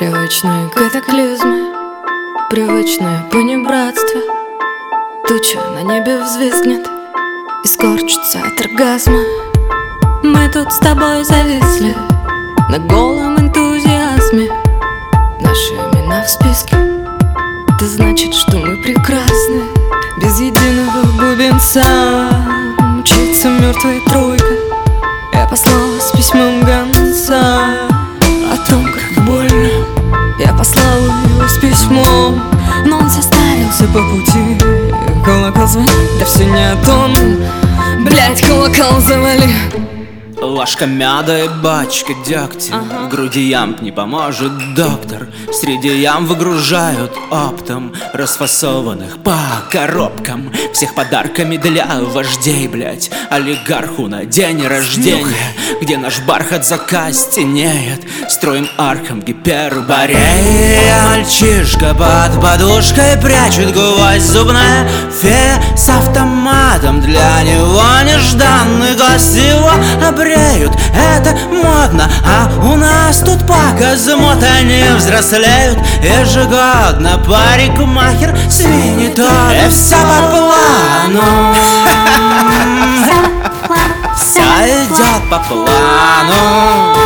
Привычные катаклизмы, привычное понебратство. Туча на небе взвизгнет и скорчится от оргазма. Мы тут с тобой зависли на голом энтузиазме. Наши имена в списке, это значит, что мы прекрасны. Без единого бубенца мчится мертвая тройка. Я послала с письмом гонца о том, как больно. Я послала его с письмом, но он состарился по пути. Колокол звонит, да все не о том. Блять, колокол завали. Ложка меда и бачка дегтя. В груди ямб не поможет доктор. Среди ям выгружают оптом расфасованных по коробкам. Всех подарками для вождей, блять. Олигарху на день рождения, где наш бархат закостенеет. Строим арком гиперборея. Мальчишка под подушкой прячет гвоздь зубная. Фея с автоматом, для него нежданный гость. Его обреют, это модно, а у нас тут показы мод. Они взрослеют ежегодно. Парикмахер сменит он, и все по плану. Все идет по плану.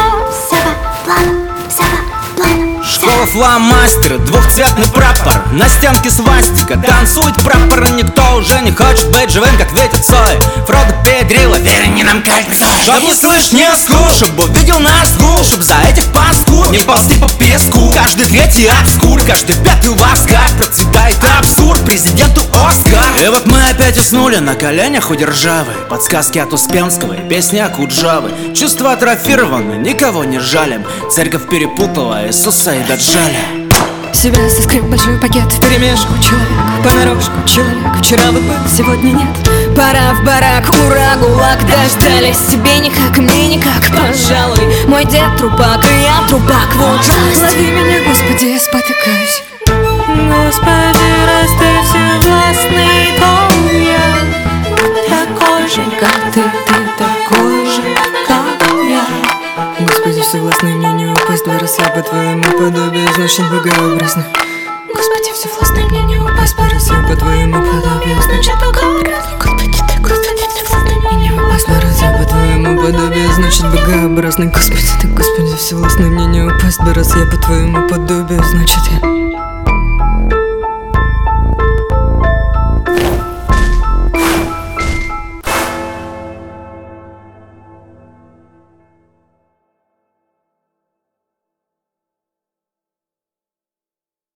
Школа фломастера, двухцветный прапор, на стенке свастика, танцует прапор. Никто уже не хочет быть живым, как ветер Цой. Фродо Педрило, верни нам кольцо. Чтоб не слышь, не скул, чтоб увидел нас гул, чтоб за этих паскуд не ползти по песку. Каждый третий обскур, каждый пятый ласкар. Процветает абсурд, президенту Оскар. И вот мы опять уснули на коленях у державы. Подсказки от Успенского и песни о Куджавы. Чувства атрофированы, никого не жалим. Церковь перепутала Иисуса и Даджаля. Себя соскреб большой пакет вперемешку. Человек понарошку, человек вчера вот был, сегодня нет. Пора в барак, ура, гулаг. Дождались, тебе никак, мне никак. Пожалуй, мой дед трупак, и я трупак. Вот жалость. Лови меня, Господи, я спотыкаюсь. Господи, раз ты всевластный, то я такой же, как ты такой же, как я. Господи, всевластный, мне не упасть два раза я по твоему подобию, значит богообразно. Господи, всевластный, мне не упасть два раза я по твоему подобию, значит богообразно. Господи, всевластный, мне не упасть два раза я по твоему подобию, значит богообразный. Господи, всевластный, мне не упасть два раза я по твоему подобию, значит я.